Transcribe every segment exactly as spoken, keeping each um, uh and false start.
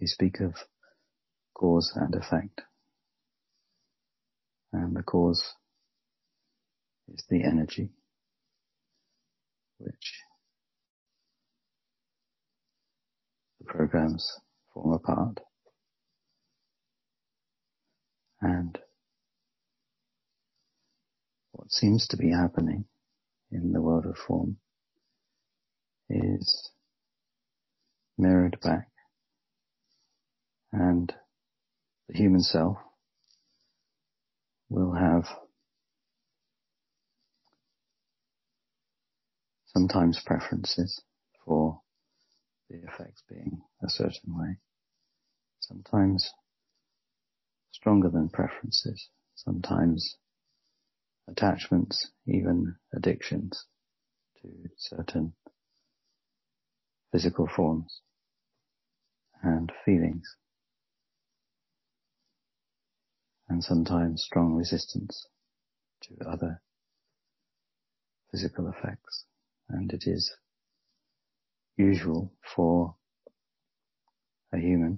we speak of cause and effect. And the cause is the energy which the programs form a part. And what seems to be happening in the world of form is mirrored back, and the human self will have sometimes preferences for the effects being a certain way, sometimes stronger than preferences, sometimes attachments, even addictions to certain physical forms and feelings, and sometimes strong resistance to other physical effects. And it is usual for a human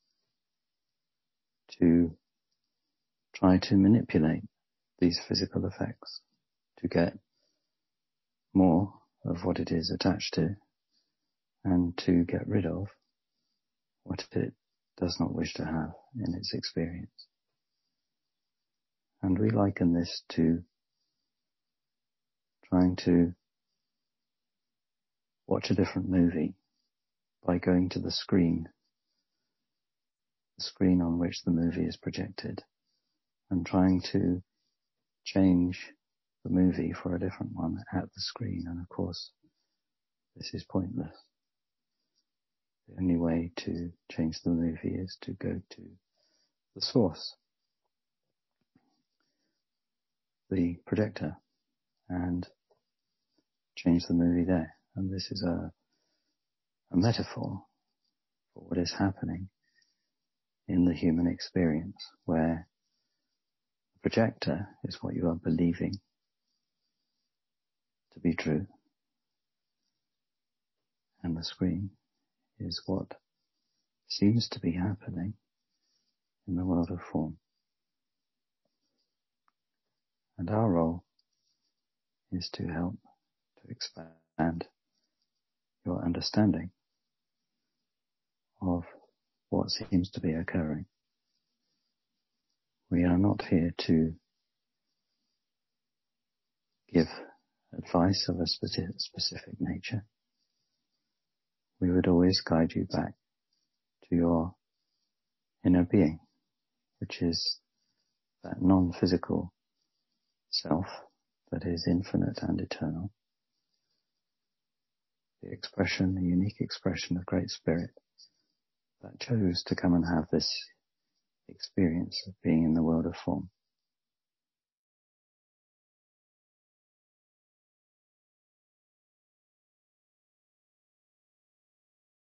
to try to manipulate these physical effects to get more of what it is attached to, and to get rid of what it does not wish to have in its experience. And we liken this to trying to watch a different movie by going to the screen, the screen on which the movie is projected, and trying to change the movie for a different one at the screen. And of course, this is pointless. The only way to change the movie is to go to the source, the projector, and change the movie there. And this is a, a metaphor for what is happening in the human experience, where the projector is what you are believing to be true, and the screen is what seems to be happening in the world of form. And our role is to help to expand your understanding of what seems to be occurring. We are not here to give advice of a specific nature. We would always guide you back to your inner being, which is that non-physical self that is infinite and eternal, the expression, the unique expression of Great Spirit that chose to come and have this experience of being in the world of form.